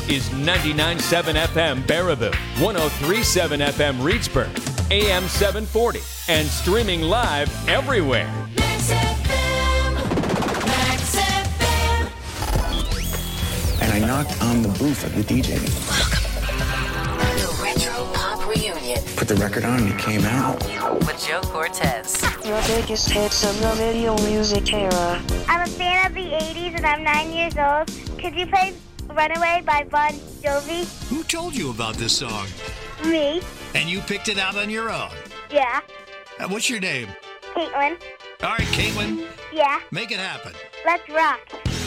This is 99.7 FM Baraboo, 103.7 FM Reedsburg, AM 740, and streaming live everywhere. Max FM. Max FM. And I knocked on the booth of the DJ. The Retro Pop Reunion Put the record on and it came out. with Joe Cortez. Your biggest hits of the video music era. I'm a fan of the 80s and I'm 9 years old. Could you play Runaway by Bon Jovi? Who told you about this song? Me? And you picked it out on your own? Yeah. What's your name? Caitlin? All right, Caitlin, Yeah. make it happen. Let's rock.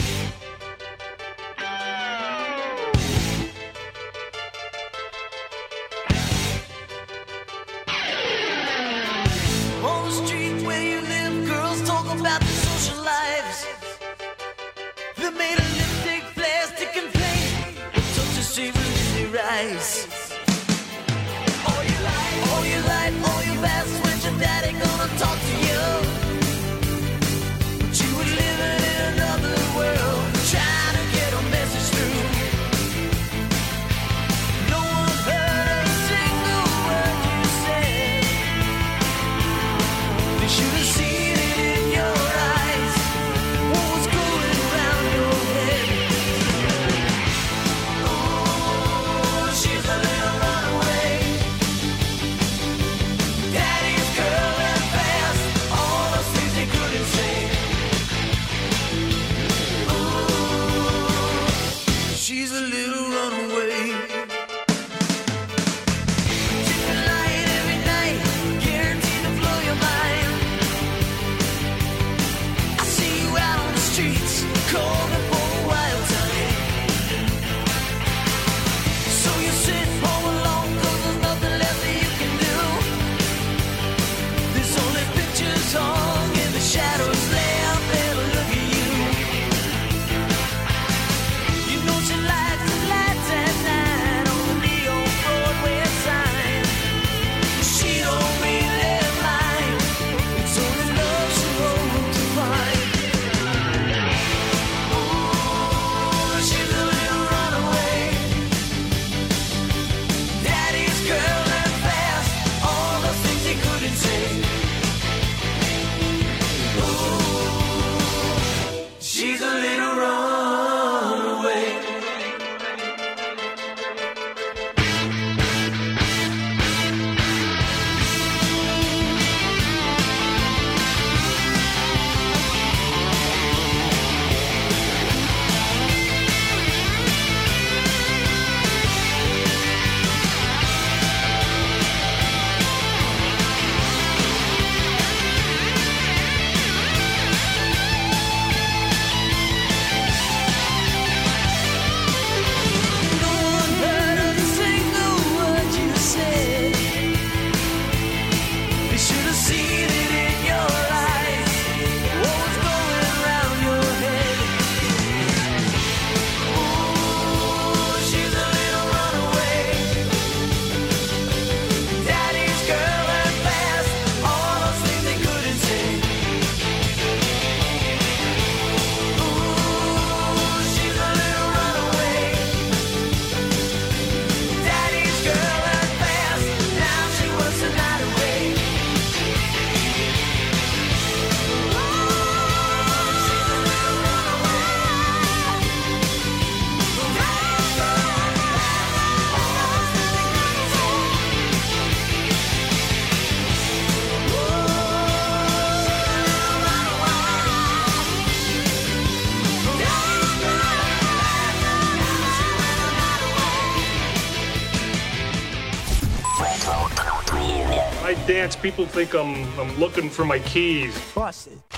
On the street where you live, girls talk about their social lives. They made a lipstick, plastic, and paint. Such a shame in their eyes. All your life, all your past, when your daddy gonna talk to you. But you were living in another world, trying to get a message through. No one heard a single word you said. They should have seen it in your eyes. What was going around your head? Oh, she's a little runaway. Daddy's girl and fast. All those things they couldn't say. Oh, she's a little runaway. Different light every night, guaranteed to blow your mind. I see you out on the streets, calling for a wild time. So you sit home alone, 'cause there's nothing left that you can do. There's only pictures hung in the shadows, lamp and a look at you. You know she likes the lights at night on the neon Broadway sign. She don't really mind. It's only love she hopes to find. Oh, she's a little runaway. Daddy's girl and fast. All those things he couldn't say. Oh, she's a little runaway. No one heard a single word you said. They should have seen it in your eyes. What was going around your head? Oh, she's a little runaway. Daddy's girl and fast. All those things they couldn't say. Oh, she's a little runaway. Daddy's girl and fast. Now she wants the night away. I dance, people think I'm looking for my keys. Bust it.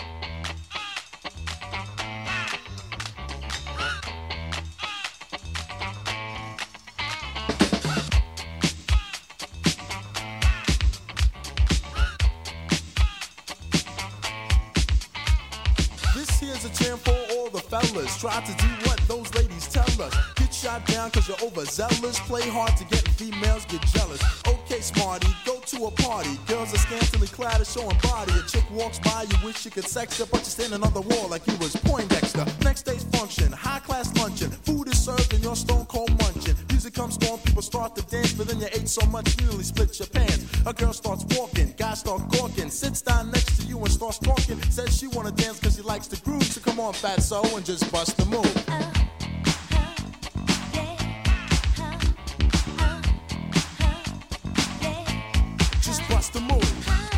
This here's a jam for all the fellas. Try to do what those ladies tell us. Get shot down cause you're overzealous. Play hard to get females, get jealous. Okay, smarty, go to a party. Girls are scantily clad, showing body. A chick walks by, you wish you could sex her, but you're standing on the wall like you was Poindexter. Next day's function, high class luncheon. Food is served and you're stone cold munching. Music comes on, people start to dance, but then you ate so much you nearly split your pants. A girl starts walking, guys start gawking, sits down next to you and starts talking. Says she wanna dance cause she likes the groove, so come on fatso and just bust the move. Just bust the move.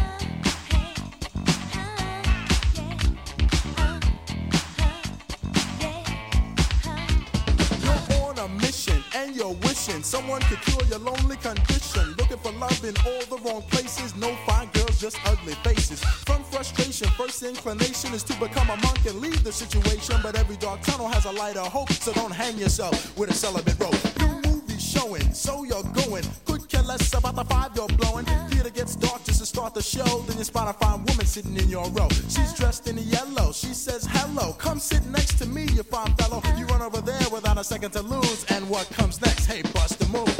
You're on a mission and you're wishing someone could cure your lonely condition. Looking for love in all the wrong places. No fine girls, just ugly faces. From frustration, first inclination is to become a monk and leave the situation. But every dark tunnel has a light of hope, so don't hang yourself with a celibate rope. New movies showing, so you're going. Could care less about the vibe you're blowing. Theater gets dark just to start the show. Then you spot a fine woman sitting in your row. She's dressed in yellow. She says hello. Come sit next to me, you fine fellow. You run over there without a second to lose. And what comes next? Hey, bust the move.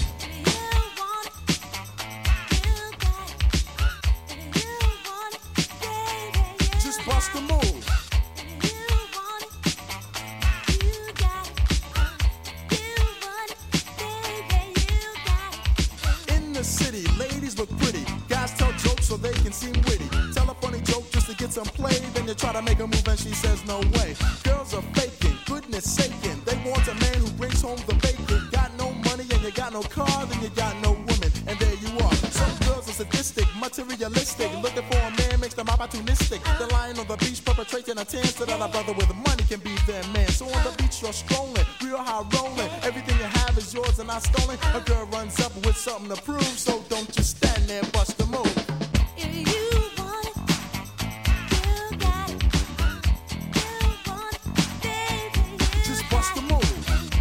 Just bust the move. In the city, ladies look pretty. Guys tell jokes so they can seem witty. Tell a funny joke just to get some play. Then you try to make a move and she says no way. Girls are faking, goodness saking. They want a man who brings home the bacon. Got no money and you got no car, then you got no woman. And there you are. Some girls are sadistic, materialistic. Looking for a man makes them opportunistic. They're lying on the beach perpetrating a tan so that a brother with money can be their man. So on the beach you're strolling, real high rolling. Everything you have is yours and not stolen. A girl runs up with something to prove, so don't just stand there, bust the move. Just bust the move.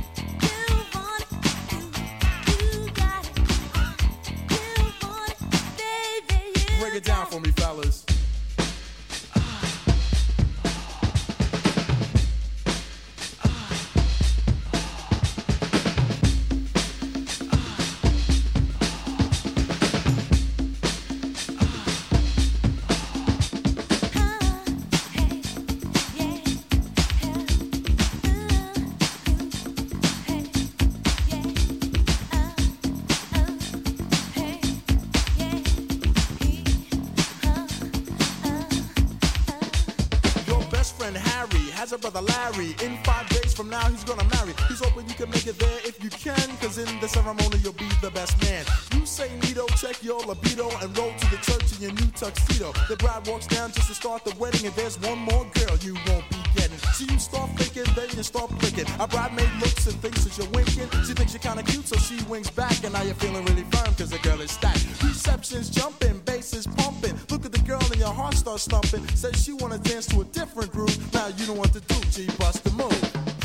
Break it down for me, fellas. Has a brother Larry. In 5 days from now he's gonna marry. He's hoping you can make it there if you can, cause in the ceremony you'll be the best man. You say neato, check your libido and roll to the church in your new tuxedo. The bride walks down just to start the wedding, and there's one more girl you won't be getting. So you start thinking, then you start flicking. A bridemaid looks and thinks that you're winking. She thinks you're kinda cute, so she winks back, and now you're feeling really firm cause the girl is stacked. Reception's jumping, bass is pumping. Look at the girl and your heart starts thumping. Says she wanna dance to a different groove. Now you know what to do, G, bust the move.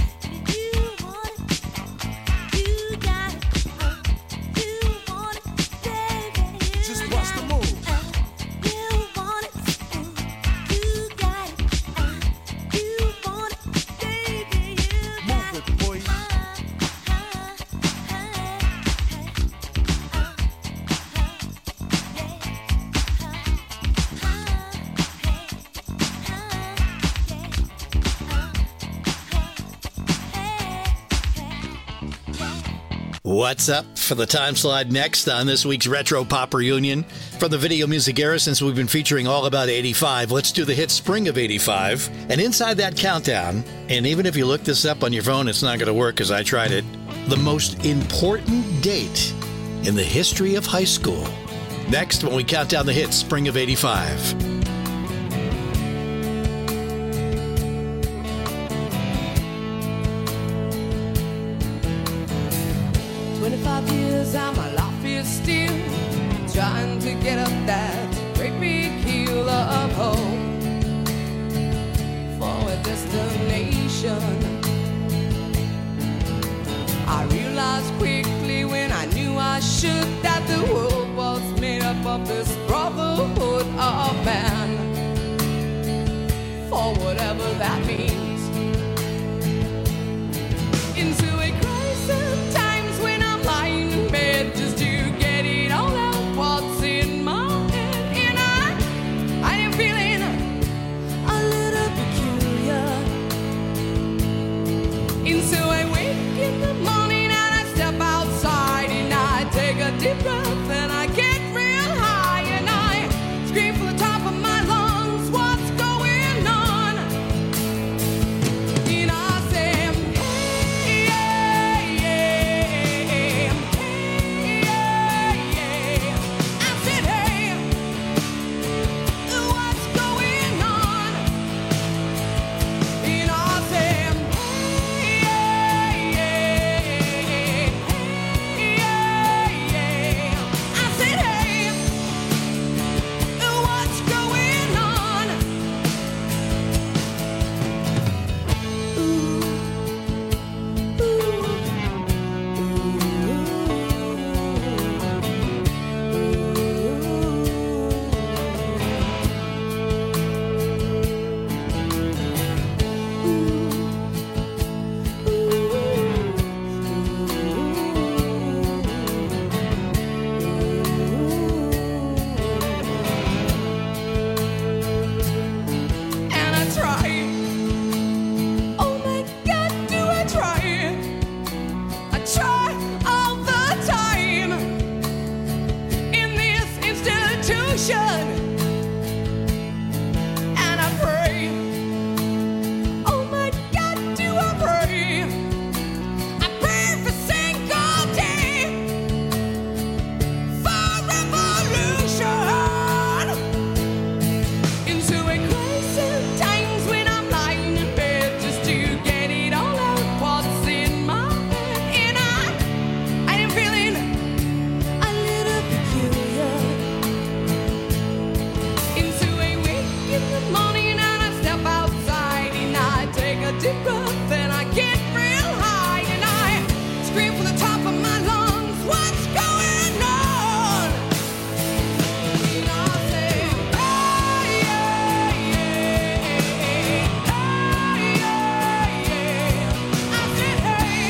Just bust the move. Move it, boy. What's up for the time slide next on this week's Retro Pop Reunion? From the video music era, since we've been featuring all about 85, let's do the hit Spring of 85. And inside that countdown, and even if you look this up on your phone, it's not going to work because I tried it, the most important date in the history of high school. Next, when we count down the hits Spring of 85. 25 years and my life is still trying to get up that great big hill of hope for a destination. I realized quickly when I knew I should that the world was made up of this brotherhood of man. And I pray, oh my God, do I pray? I pray every single day for revolution. Into a crisis times when I'm lying in bed just to get it all out what's in my head. And I am feeling a little peculiar. Into a week in the morning and I step outside and I take a deep breath and I get real high and I scream from the top of my lungs, what's going on? And I say, hey, yeah, yeah, hey, yeah, yeah. I said, hey,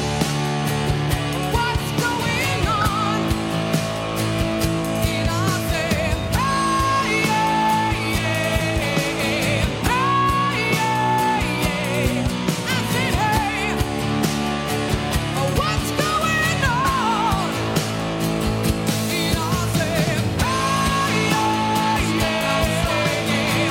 what's going on? And I say, hey, yeah, yeah, hey, yeah, yeah. I said, hey, what's going on? And I say, hey, yeah, yeah, hey,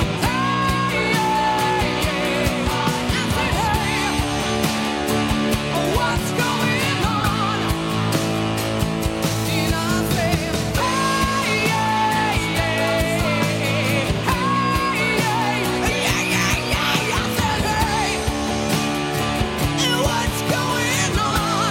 yeah, yeah. I said, hey, what's going on? And I say, hey, yeah, yeah, hey, yeah, yeah. I said, hey, what's going on?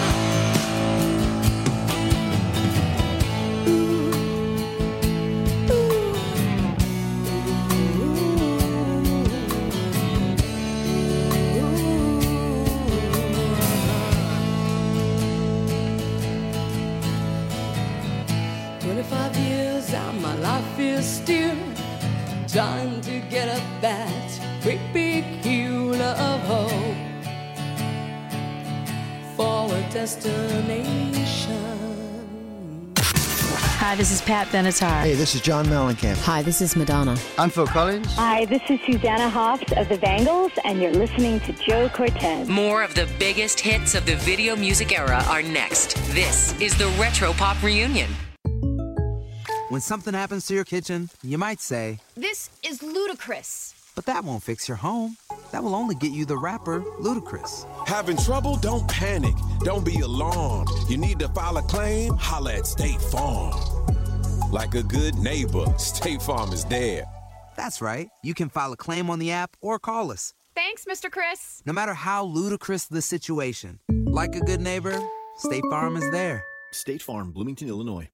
"25 years and my life is still trying to get up that great big hill of hope for a destination." Hi, this is Pat Benatar. Hey, this is John Mellencamp. Hi, this is Madonna. I'm Phil Collins. Hi, this is Susanna Hoffs of the Bangles, and you're listening to Joe Cortez. More of the biggest hits of the video music era are next. This is the Retro Pop Reunion. When something happens to your kitchen, you might say, "This is ludicrous." but that won't fix your home. That will only get you the rapper, Ludacris. Having trouble? Don't panic. Don't be alarmed. You need to file a claim? Holla at State Farm. Like a good neighbor, State Farm is there. That's right. You can file a claim on the app or call us. Thanks, Mr. Chris. No matter how ludicrous the situation, like a good neighbor, State Farm is there. State Farm, Bloomington, Illinois.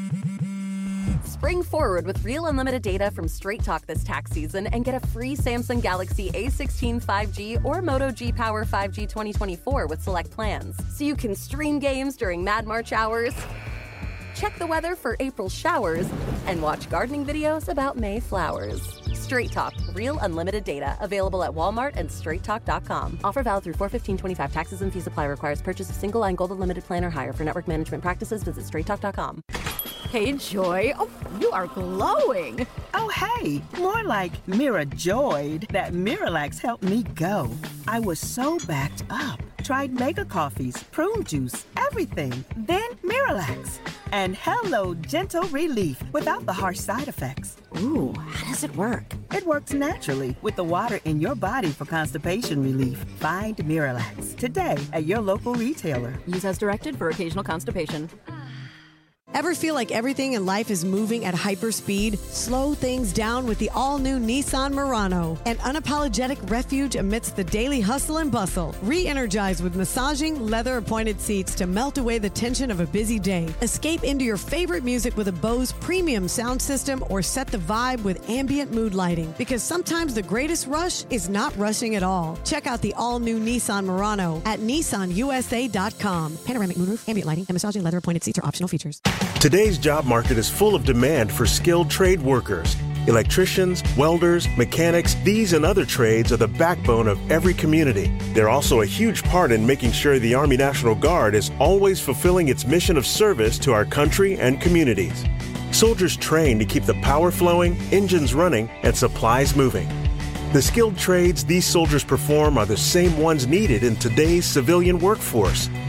Spring forward with real unlimited data from Straight Talk this tax season and get a free Samsung Galaxy A16 5G or Moto G Power 5G 2024 with select plans. So you can stream games during Mad March hours, check the weather for April showers, and watch gardening videos about May flowers. Straight Talk, real unlimited data. Available at Walmart and straighttalk.com. Offer valid through 4/15/25. Taxes and fees apply. Requires purchase of single line gold unlimited plan or higher. For network management practices, visit straighttalk.com. Hey, Joy. Oh, you are glowing. Oh, hey. More like Mira joyed that Miralax helped me go. I was so backed up. Tried mega coffees, prune juice, everything. Then Miralax. And hello, gentle relief without the harsh side effects. Ooh, how does it work? It works naturally with the water in your body for constipation relief. Find Miralax today at your local retailer. Use as directed for occasional constipation. Ever feel like everything in life is moving at hyperspeed? Slow things down with the all-new Nissan Murano. An unapologetic refuge amidst the daily hustle and bustle. Re-energize with massaging, leather-appointed seats to melt away the tension of a busy day. Escape into your favorite music with a Bose premium sound system or set the vibe with ambient mood lighting. Because sometimes the greatest rush is not rushing at all. Check out the all-new Nissan Murano at nissanusa.com. Panoramic moonroof, ambient lighting, and massaging leather-appointed seats are optional features. Today's job market is full of demand for skilled trade workers. Electricians, welders, mechanics, these and other trades are the backbone of every community. They're also a huge part in making sure the Army National Guard is always fulfilling its mission of service to our country and communities. Soldiers train to keep the power flowing, engines running, and supplies moving. The skilled trades these soldiers perform are the same ones needed in today's civilian workforce.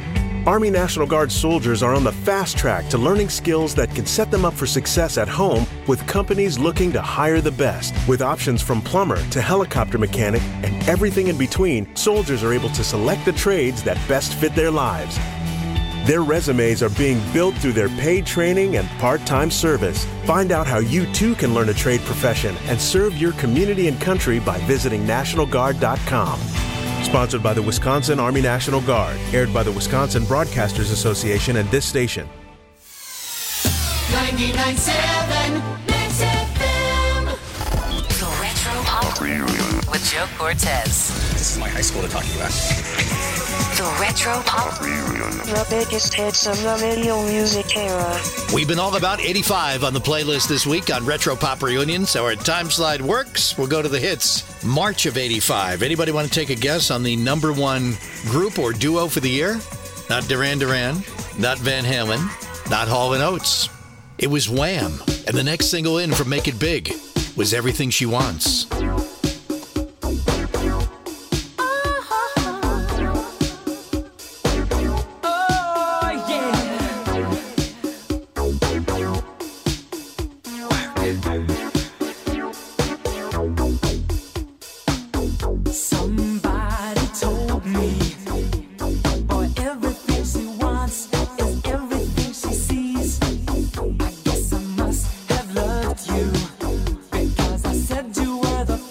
Army National Guard soldiers are on the fast track to learning skills that can set them up for success at home with companies looking to hire the best. With options from plumber to helicopter mechanic and everything in between, soldiers are able to select the trades that best fit their lives. Their resumes are being built through their paid training and part-time service. Find out how you too can learn a trade profession and serve your community and country by visiting NationalGuard.com. Sponsored by the Wisconsin Army National Guard. Aired by the Wisconsin Broadcasters Association and this station. 99.7 Mix FM. The Retro Pop with Joe Cortez. This is my high school they're talking about. The Retro Pop. The biggest hits of the video music era. We've been all about 85 on the playlist this week on Retro Pop Reunion. So our time slide works. We'll go to the hits. March of 85. Anybody want to take a guess on the number one group or duo for the year? Not Duran Duran, not Van Halen, not Hall & Oates. It was Wham! And the next single in from Make It Big was Everything She Wants. Because I said you were the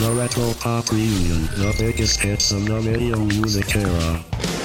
The Retro Pop Reunion, the biggest hits of the video music era.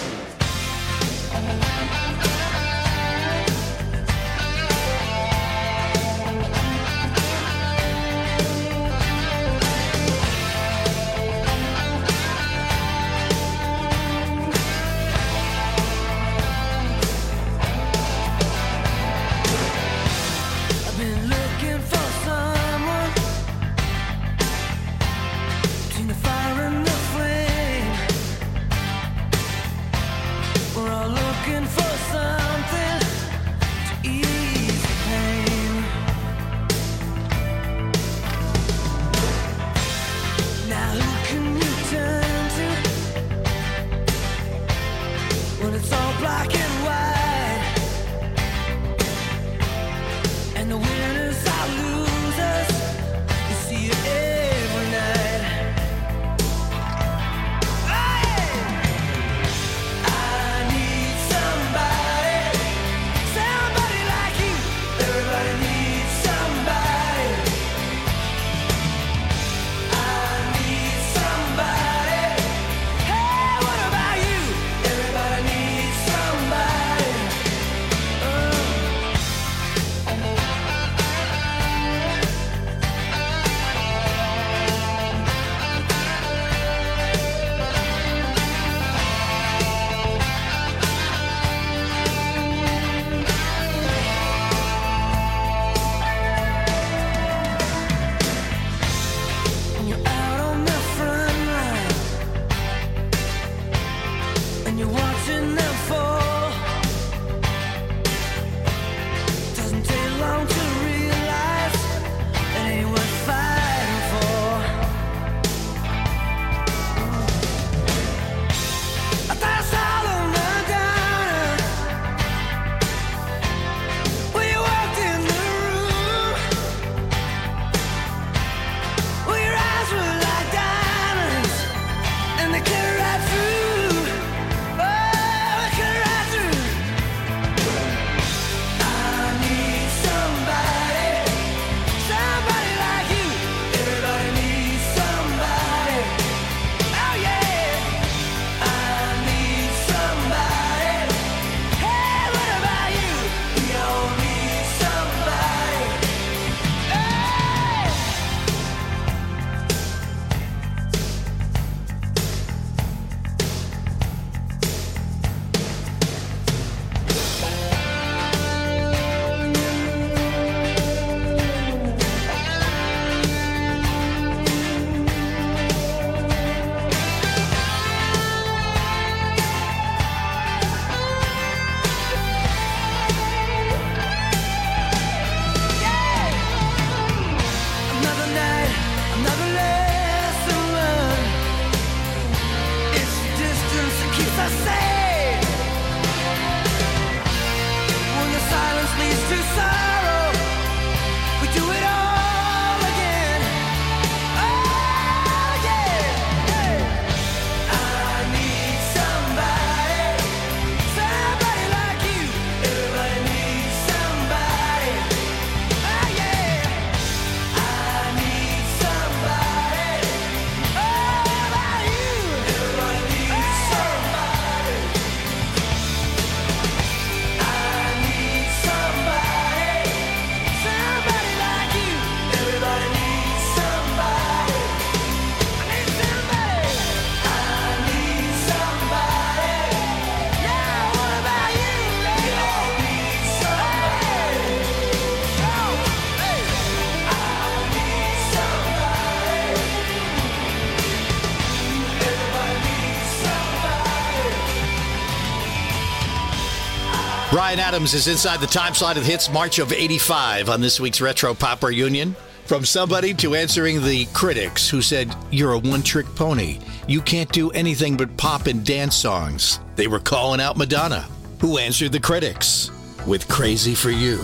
Bryan Adams is inside the time slot of hits March of 85 on this week's Retro Pop Reunion. From somebody to answering the critics who said, "You're a one-trick pony. You can't do anything but pop and dance songs." They were calling out Madonna, who answered the critics with "Crazy for You."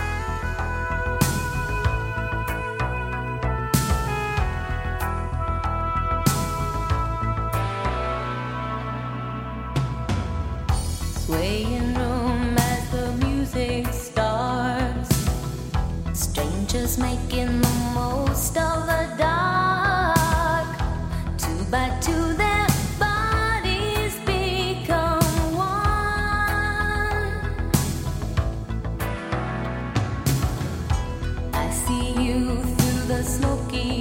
Swaying room as the music starts, strangers making the most of the dark.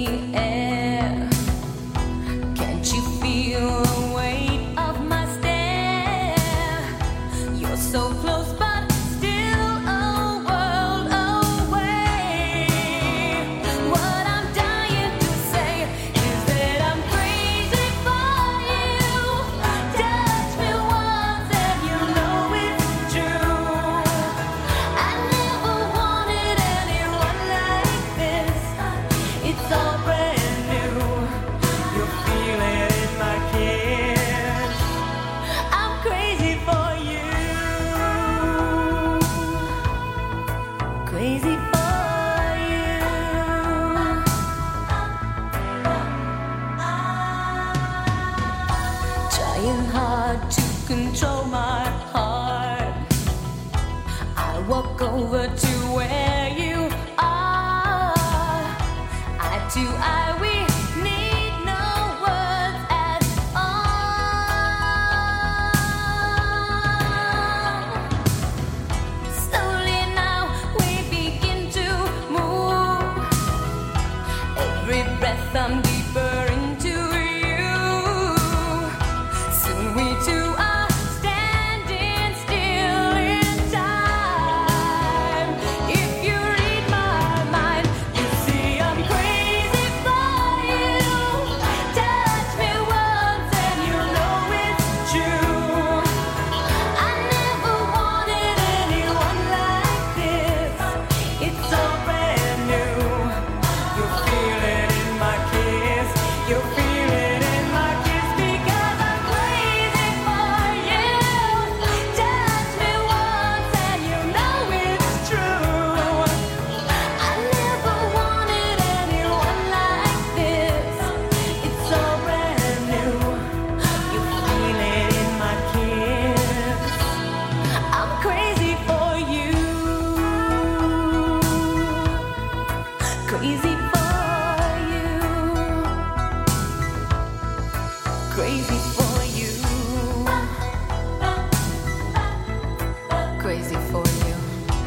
the air. Can't you feel the weight of my stare? You're so close, but still a world away. What I'm dying to say is that I'm crazy for you. Touch me once and you know it's true. I never wanted anyone like this. It's all brand new. You feel it in my kiss. I'm crazy for you. Crazy for you. Trying hard to control my heart. I walk over to where you are. Eye to eye, we need no words at all. Slowly now we begin to move. Every breath I'm deeper into you. Soon we two are standing still in time. If you read my mind, you see I'm crazy for you. Touch me once and you know it's true. I never wanted anyone like this. It's all brand new. You feel it in my kiss. You feel it in my kiss because I'm crazy for you. Touch me once and you know it's true. I never wanted anyone like this. It's all brand new. You feel it in my kiss. I'm crazy for you. Crazy for you. Crazy for you. Crazy for you.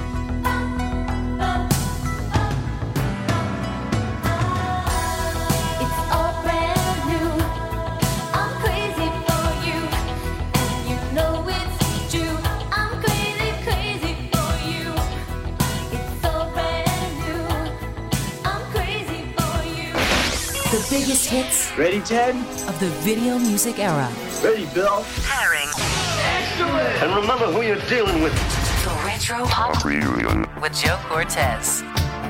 It's all brand new. I'm crazy for you, and you know it's true. I'm crazy, crazy for you. It's all brand new. I'm crazy for you. The biggest hits Ready, Ted? of the video music era. Ready, Bill? Hiring. And remember who you're dealing with. The Retro Pop Reunion with Joe Cortez.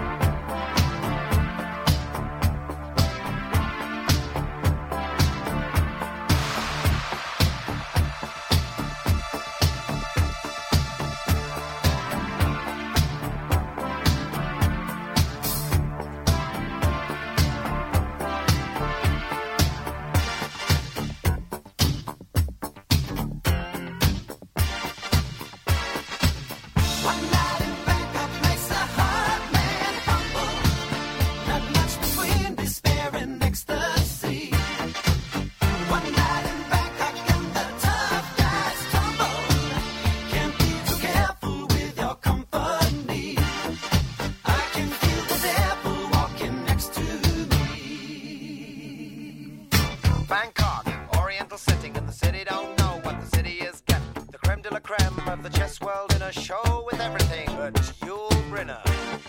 One night in Bangkok makes a heart man humble. Not much between despair and ecstasy. One night in Bangkok and the tough guys tumble. Can't be too careful with your company. I can feel the devil walking next to me. Bangkok, oriental setting, and the city don't know what the city is getting. The creme de la creme of the chess world in a show with everything but Yul Brynner.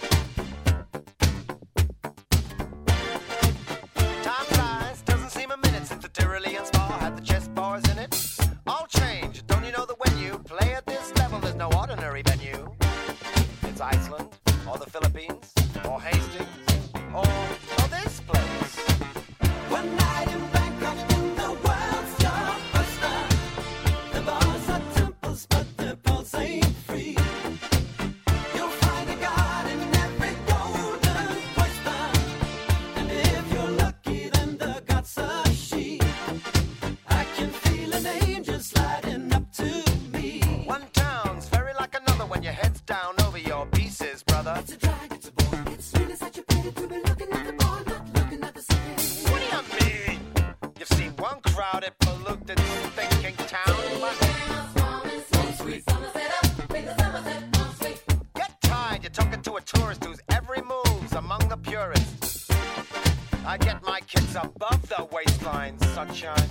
Time flies, doesn't seem a minute since the Tyrolean Spa had the chess bars in it. All change, don't you know that when you play at this level, there's no ordinary venue? It's Iceland, or the Philippines, or Hastings, or this place. One night in Bangkok and the world's your oyster. The bars are temples, but the pulse ain't free. You'll find a god in every golden oyster. And if you're lucky, then the god's a she. I can feel an angel sliding up to me. One town's very like another when your head's down over your pieces, brother. It's a drag, it's a boy. It's really such a pity to be looking at the ball, not looking at the city. What do you mean? You've seen one crowded, polluted, thinking town. Get tired, you're talking to a tourist whose every move's among the purists. I get my kicks above the waistline, sunshine.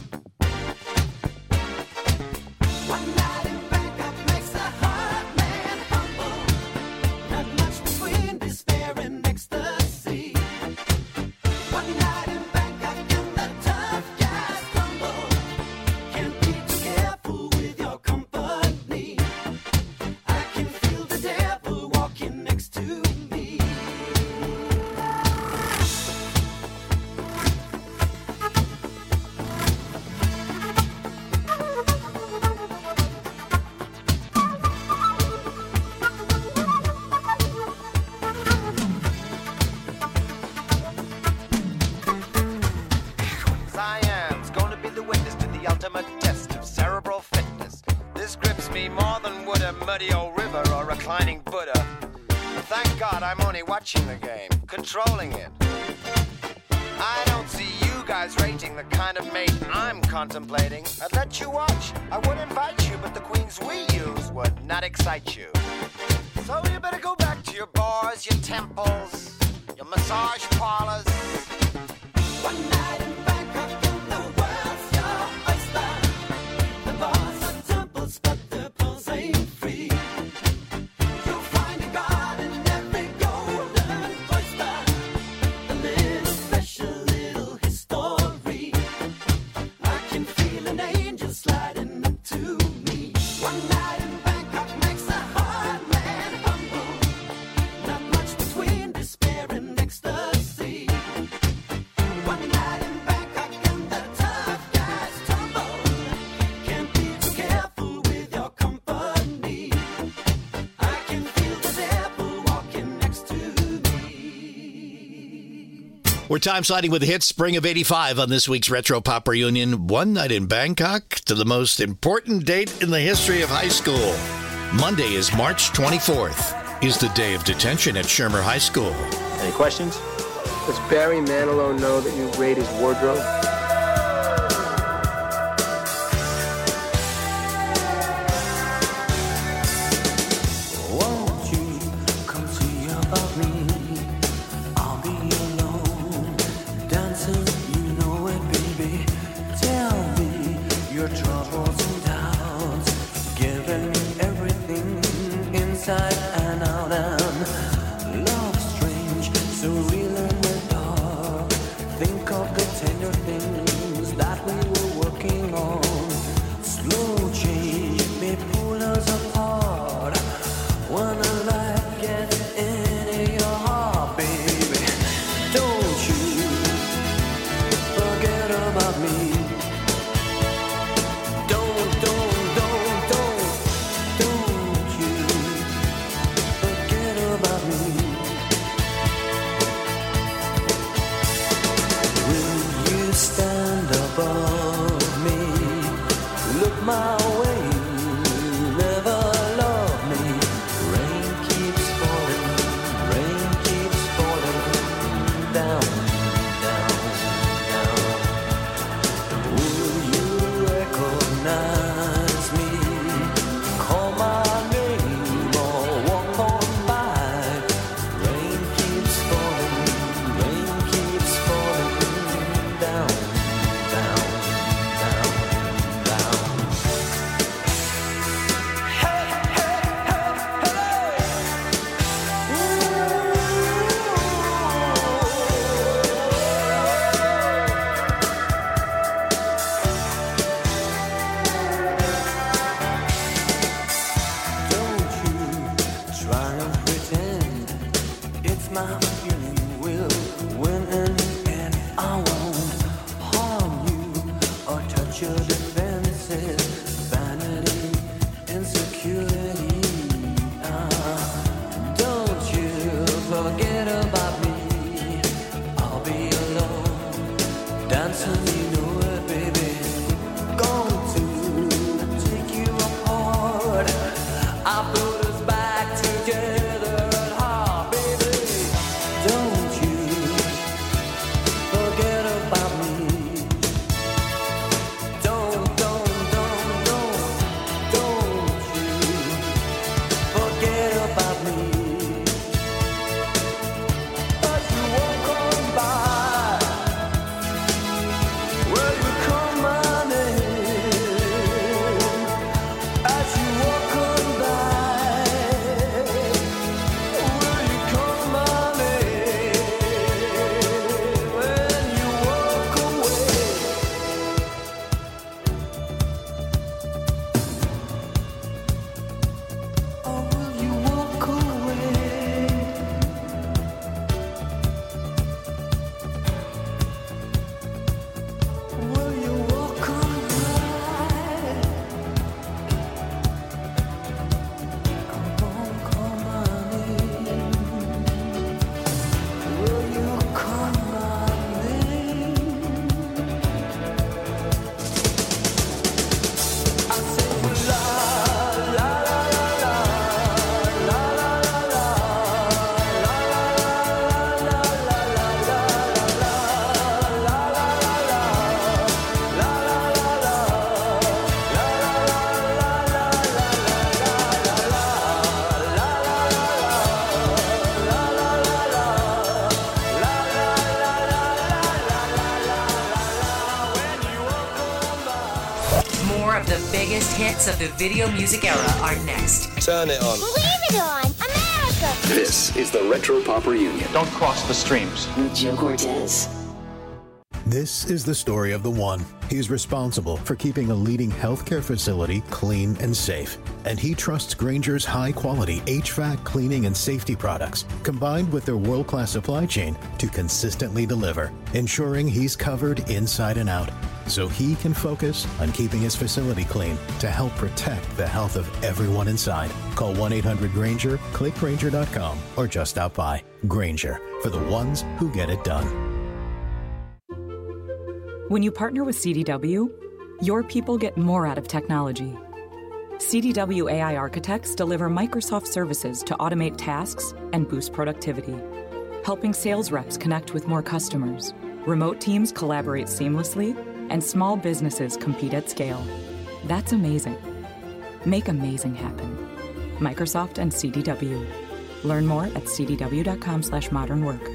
One night in Bangkok makes a hard man humble. Not much between despair and ecstasy. One night in Bangkok and the tough guys crumble. Can't be too careful with your company. I can feel the devil walking next to me. Cyan's going to be the witness to the ultimate test of cerebral fitness. This grips me more than would a muddy old river or reclining Buddha. But thank God I'm only watching the game, controlling it. I don't see you guys rating the kind of mate I'm contemplating. I'd let you watch, I would invite you, but the queens we use would not excite you. So you better go back to your bars, your temples, your massage parlors. One night in Bangkok and the world's your oyster. The bars are temples, but the pearls ain't free. You'll find a god in every golden oyster. A little special, little history. I can feel an angel sliding up to me. One night in Bangkok makes a hard man humble. Not much between despair and ecstasy. One night in Bangkok and the tough guys tumble. Can't be too careful with your company. I can feel the devil walking next to me. We're time sliding with the hits spring of 85 on this week's Retro Pop Reunion. One night in Bangkok to the most important date in the history of high school. Monday is March 24th. Is the day of detention at Shermer High School. Any questions? Does Barry Manilow know that you raid his wardrobe? Won't you come see about me? I'll be alone, dancing, you know it, baby. Tell me your troubles and doubts, giving me everything inside and out. And love strange, so real and dark. Think of the tender things that we were working on. Slow change may pull us apart. When a light gets into your heart, baby, don't you forget about me. Don't you forget about me. Will you stand above me? Look my way, never love me. Rain keeps falling down, down, down. Will you recognize me? Call my name or walk on by. Rain keeps falling down, down, down, down. Hey, hey, hey, hey. Don't you try and pretend it's my feeling will win in the end. I won't harm you or touch your defenses. Vanity, insecurity. Don't you forget about me. I'll be alone, dancing, you know it, baby. Going to take you apart. I put us back together at heart, baby. Don't you forget about me. Don't you forget about me. hits of the video music era are next. Turn it on. Leave it on. America. This is the Retro Pop Reunion. Don't cross the streams. With Joe Cortez. This is the story of the one. He's responsible for keeping a leading healthcare facility clean and safe. And he trusts Grainger's high-quality HVAC cleaning and safety products, combined with their world-class supply chain, to consistently deliver, ensuring he's covered inside and out, so he can focus on keeping his facility clean to help protect the health of everyone inside. Call 1-800-GRAINGER, click Grainger.com, or just stop by. Grainger, for the ones who get it done. When you partner with CDW, your people get more out of technology. CDW AI architects deliver Microsoft services to automate tasks and boost productivity, helping sales reps connect with more customers, remote teams collaborate seamlessly, and small businesses compete at scale. That's amazing. Make amazing happen. Microsoft and CDW. Learn more at cdw.com/modernwork.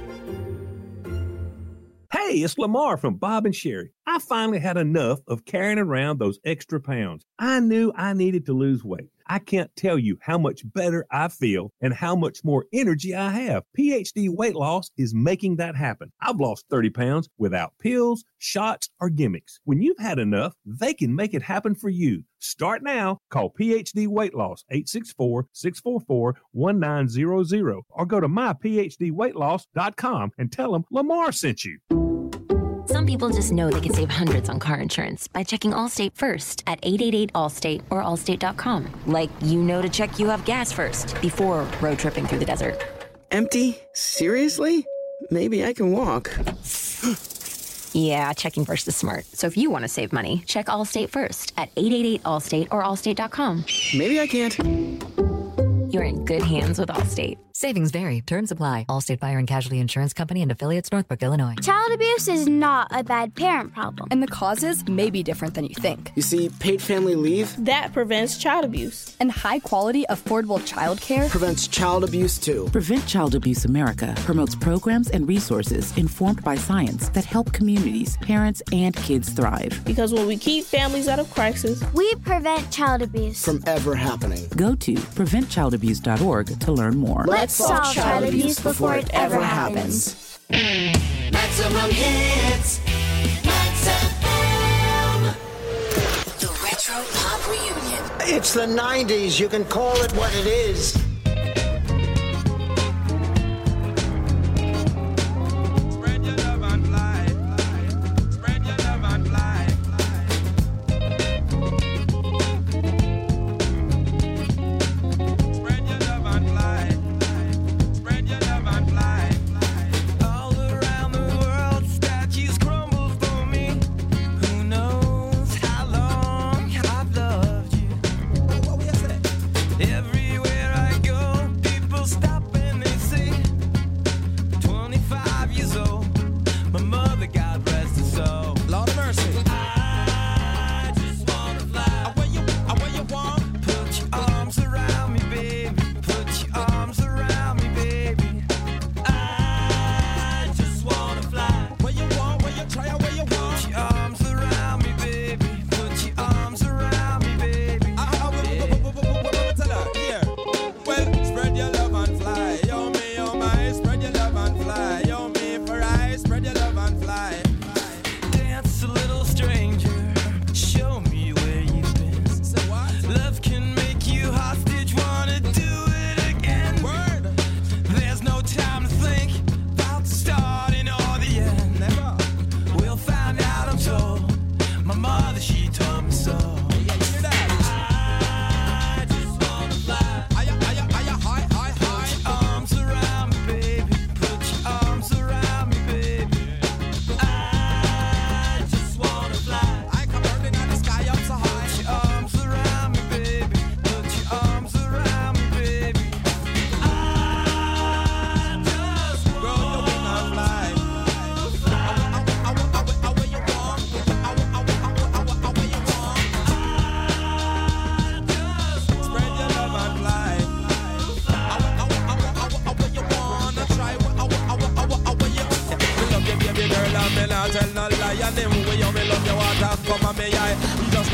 Hey, it's Lamar from Bob and Sherry. I finally had enough of carrying around those extra pounds. I knew I needed to lose weight. I can't tell you how much better I feel and how much more energy I have. PhD Weight Loss is making that happen. I've lost 30 pounds without pills, shots, or gimmicks. When you've had enough, they can make it happen for you. Start now. Call PhD Weight Loss 864-644-1900 or go to myphdweightloss.com and tell them Lamar sent you. Some people just know they can save hundreds on car insurance by checking Allstate first at 888-ALLSTATE or allstate.com. Like you know to check you have gas first before road tripping through the desert. Empty? Seriously? Maybe I can walk. Yeah, checking first is smart. So if you want to save money, check Allstate first at 888-ALLSTATE or allstate.com. Maybe I can't. You're in good hands with Allstate. Savings vary. Terms apply. Allstate Fire and Casualty Insurance Company and affiliates, Northbrook, Illinois. Child abuse is not a bad parent problem. And the causes may be different than you think. You see, paid family leave? That prevents child abuse. And high-quality, affordable child care Prevents child abuse, too. Prevent Child Abuse America promotes programs and resources informed by science that help communities, parents, and kids thrive. Because when we keep families out of crisis, we prevent child abuse from ever happening. Go to preventchildabuse.org to learn more. Let's solve child abuse before it ever happens. Maximum hits. Max FM. The Retro Pop Reunion. It's the 90s. You can call it what it is.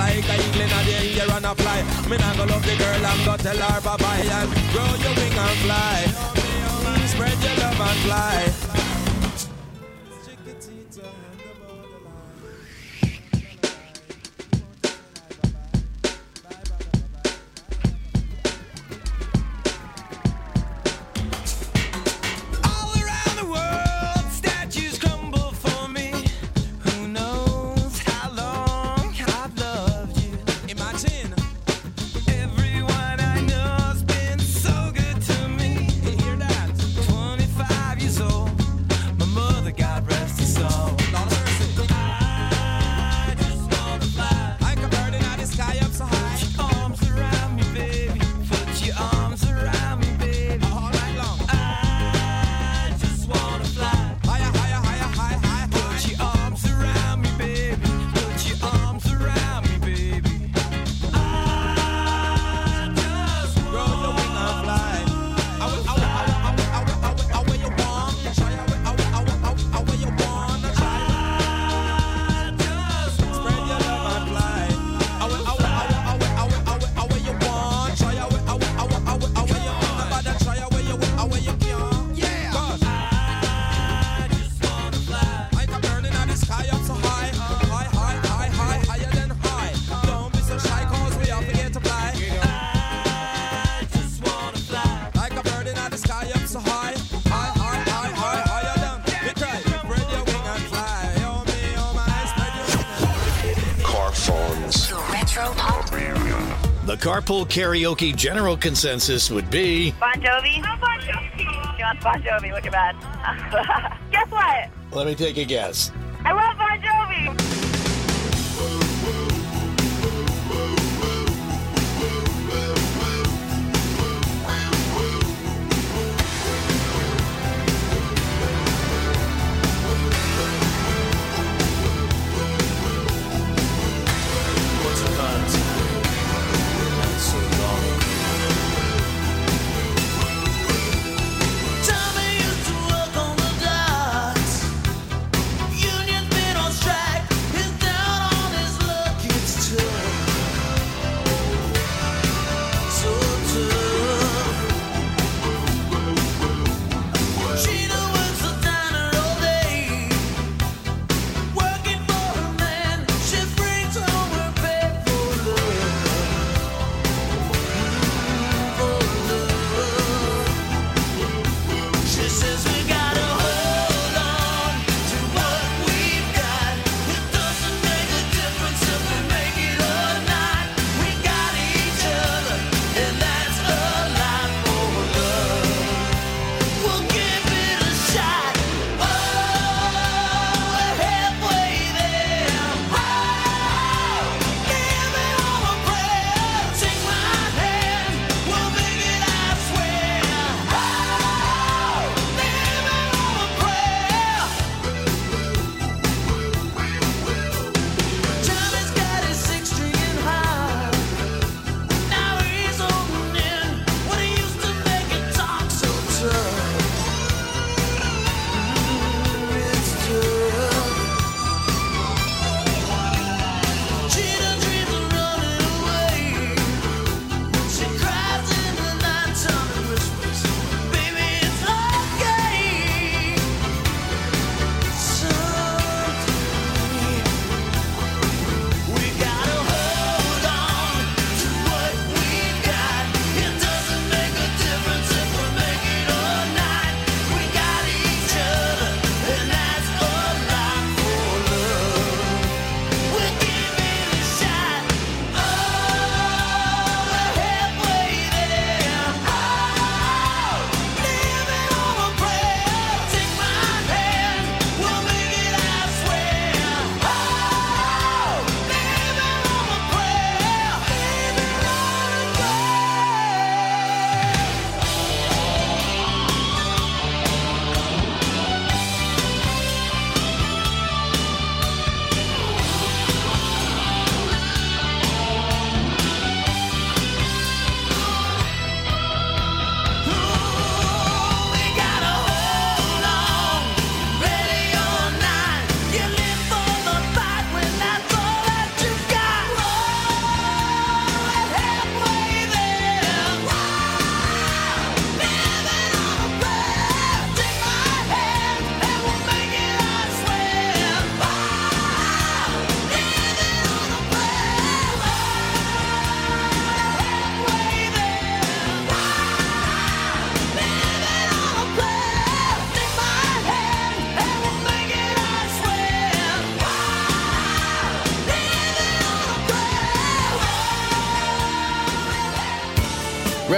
like a eagle in the air and a fly. Me not go love the girl, I'm gonna tell her bye-bye and grow your wing and fly. Spread your love and fly. The carpool karaoke general consensus would be Bon Jovi. No, Bon Jovi. She wants Bon Jovi. Look at that. Guess what? Let me take a guess. I love Bon Jovi. Unions been on strike.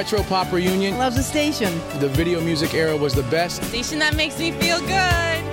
Retro Pop Reunion. Love the station. The video music era was the best. Station that makes me feel good.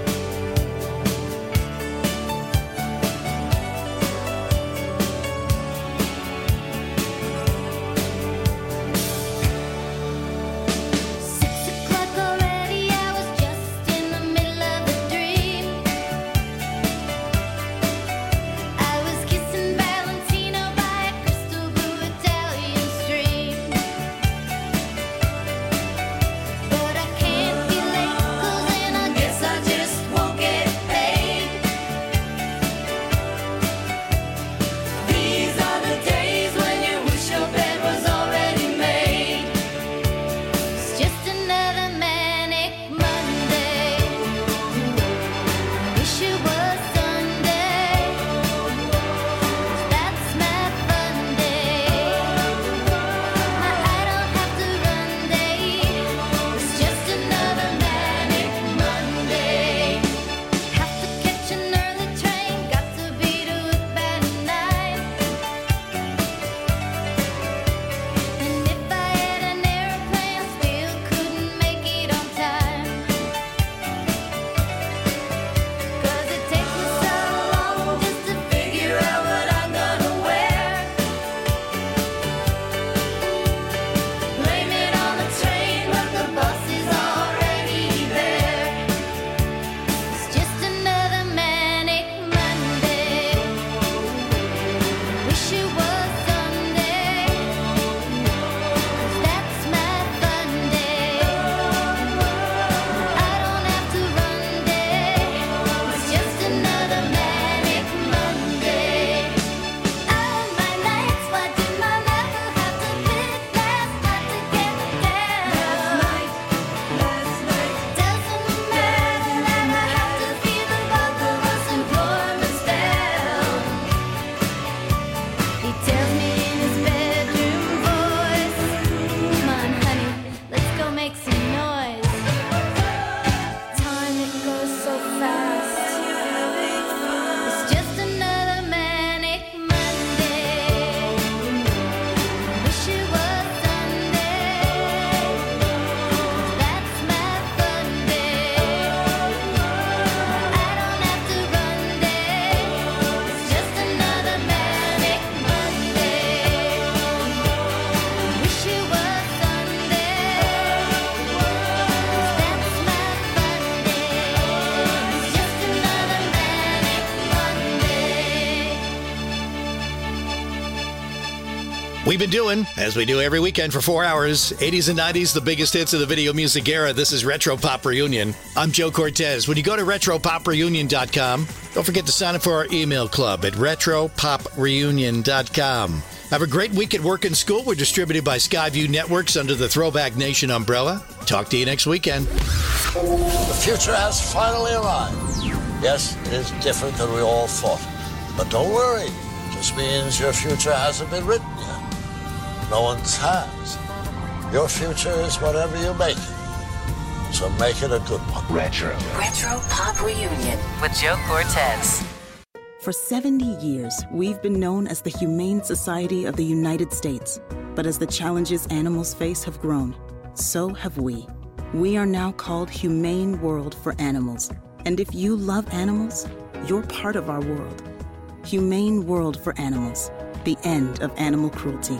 We've been doing, as we do every weekend for 4 hours, 80s and 90s, the biggest hits of the video music era. This is Retro Pop Reunion. I'm Joe Cortez. When you go to retropopreunion.com, don't forget to sign up for our email club at retropopreunion.com. Have a great week at work and school. We're distributed by Skyview Networks under the Throwback Nation umbrella. Talk to you next weekend. The future has finally arrived. Yes, it is different than we all thought. But don't worry. It just means your future hasn't been written yet. No one's has. Your future is whatever you make it. So make it a good one. Retro Pop Reunion with Joe Cortez. For 70 years, we've been known as the Humane Society of the United States. But as the challenges animals face have grown, so have we. We are now called Humane World for Animals. And if you love animals, you're part of our world. Humane World for Animals. The end of animal cruelty.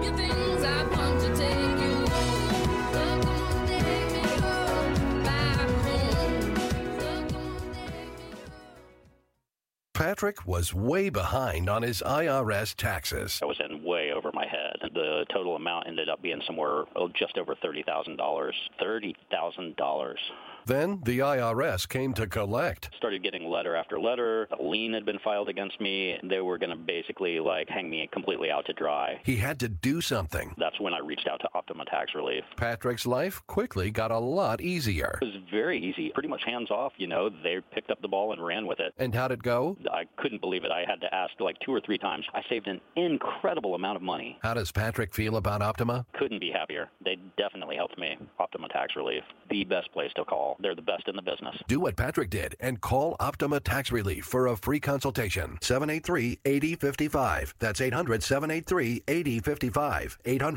Patrick was way behind on his IRS taxes. I was in way over my head. The total amount ended up being somewhere just over $30,000. $30,000. Then the IRS came to collect. Started getting letter after letter. A lien had been filed against me. They were going to basically hang me completely out to dry. He had to do something. That's when I reached out to Optima Tax Relief. Patrick's life quickly got a lot easier. It was very easy, pretty much hands off. They picked up the ball and ran with it. And how'd it go? I couldn't believe it. I had to ask 2 or 3 times. I saved an incredible amount of money. How does Patrick Patrick feel about Optima? Couldn't be happier. They definitely helped me. Optima Tax Relief, the best place to call. They're the best in the business. Do what Patrick did and call Optima Tax Relief for a free consultation. 783-8055. That's 800-783-8055.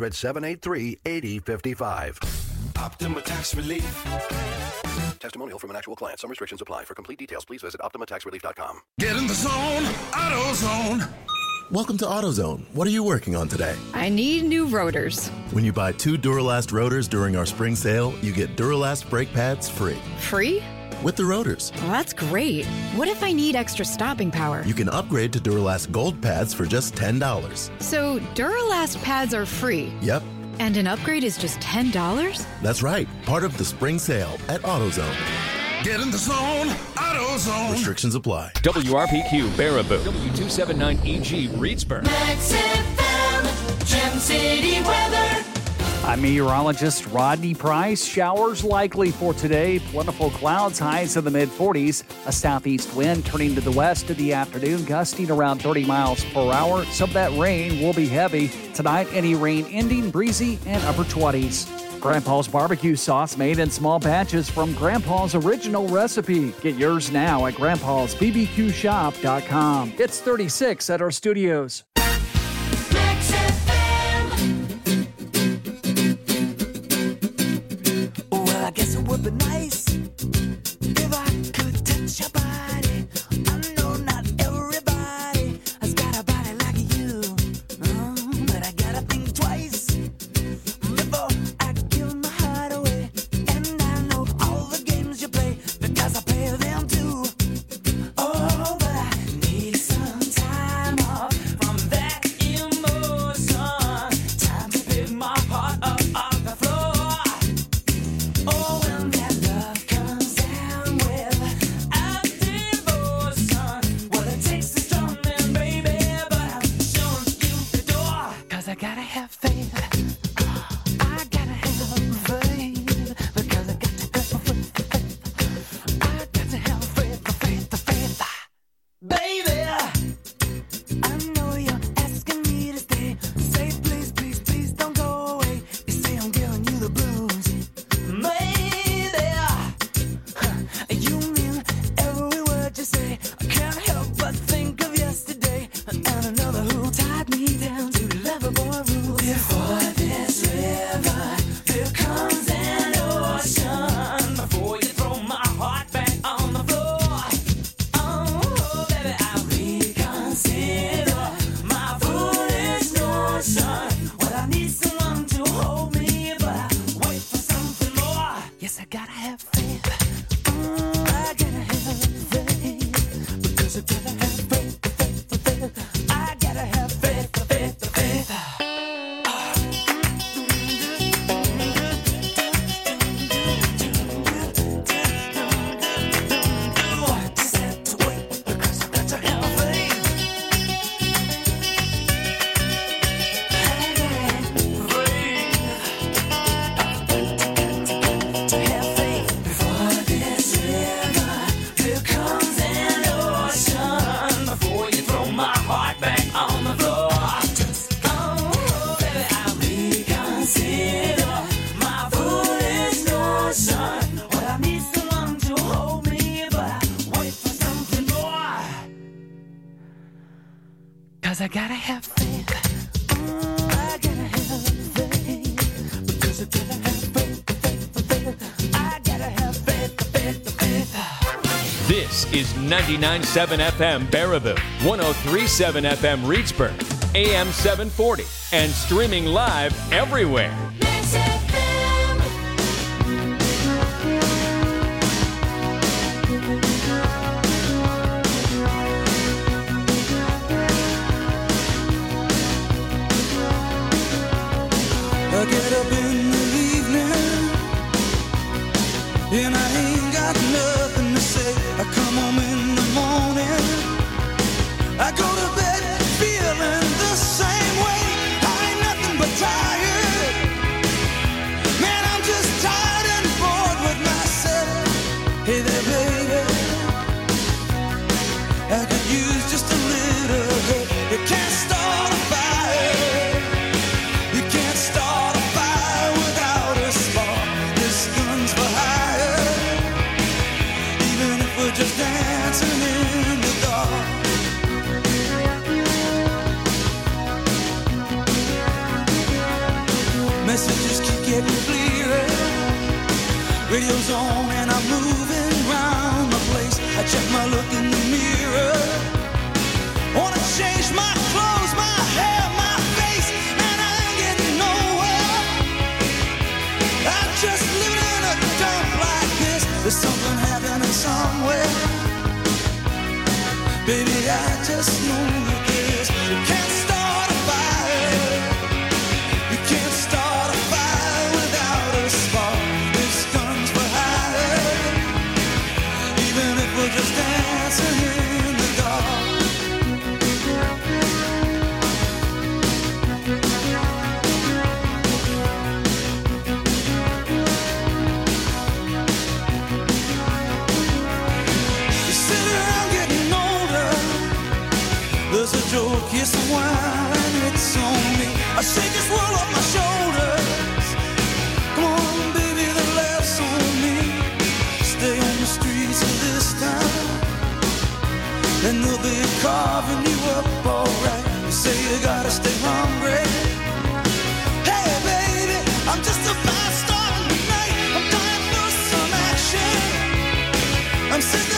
800-783-8055. Optima Tax Relief. Testimonial from an actual client. Some restrictions apply. For complete details, please visit OptimaTaxRelief.com. Get in the zone, AutoZone. Welcome to AutoZone. What are you working on today? I need new rotors. When you buy 2 Duralast rotors during our spring sale, you get Duralast brake pads free. Free? With the rotors. Well, that's great. What if I need extra stopping power? You can upgrade to Duralast Gold pads for just $10. So Duralast pads are free? Yep. And an upgrade is just $10? That's right. Part of the spring sale at AutoZone. Get in the zone, AutoZone. Restrictions apply. WRPQ Baraboo. W279EG Reedsburg. Max FM, Gem City weather. I'm meteorologist Rodney Price. Showers likely for today. Plentiful clouds, highs in the mid-40s. A southeast wind turning to the west in the afternoon, gusting around 30 miles per hour. Some of that rain will be heavy. Tonight, any rain ending, breezy, and upper 20s. Grandpa's barbecue sauce made in small batches from Grandpa's original recipe. Get yours now at grandpa'sbbqshop.com. It's 36 at our studios. Max FM. Well, I guess it would be nice if I could touch your body. I know not everybody has got a body like you, but I gotta think twice before I give my heart away. And I know all the games you play because I play them too. Oh, but I need some time off from that emotion. Time to pick my heart up off the floor. Oh, when that love comes down without devotion, well, it takes a strong man, baby, but I'm showing you the door. 'Cause I gotta have faith. I gotta have faith. Because I got to have faith. I got to have faith. Baby, I know you're asking me to stay. Say please, please, please don't go away. You say I'm giving you the blues. Maybe you mean every word you say. I can't help but think of yesterday and another who tied me down to Loverboy rules. Before this river, there comes an ocean. Before you throw my heart back on the floor. Oh, baby, I reconsider my foolish notion. Well, I need someone to hold me, but I wait for something more. Yes, I gotta have faith. I gotta have faith. Because I gotta have faith. I gotta have faith. Just have to wait because I got to have faith. To have faith before this river, there comes an ocean. Before you throw my heart back on the floor. Oh, baby, I reconsider my foolish notion. Well, I need someone to hold me, but I wait for something more. 'Cause I gotta have faith. I gotta have faith. Because I gotta have faith. I gotta have faith. This is 99.7 FM Baraboo, 103.7 FM Reedsburg, AM 740, and streaming live everywhere. Max FM. I get up in the evening and I ain't got nothing to say. I come home in the morning. I go to bed feeling the same way. I ain't nothing but tired. Man, I'm just tired and bored with myself. Hey there, baby, I could use just a little help. You can't start a fire Radio's on and I'm moving round the place. I check my look in the mirror. Wanna change my clothes, my hair, my face, and I ain't getting nowhere. I'm just living in a dump like this. There's something happening somewhere. Baby, I just know that this. You can't start a fire. You can't start a fire without a spark. This gun's for hire. Even if we're just dancing in the dark. You sit around getting older. There's a joke, here's some wine, it's on me. I shake this world off my shoulders. Come on, baby, the laughs on me. Stay on the streets of this town, and they'll be carving you up alright. You say you gotta stay hungry. Hey, baby, I'm just a fast star tonight. I'm dying for some action. I'm sick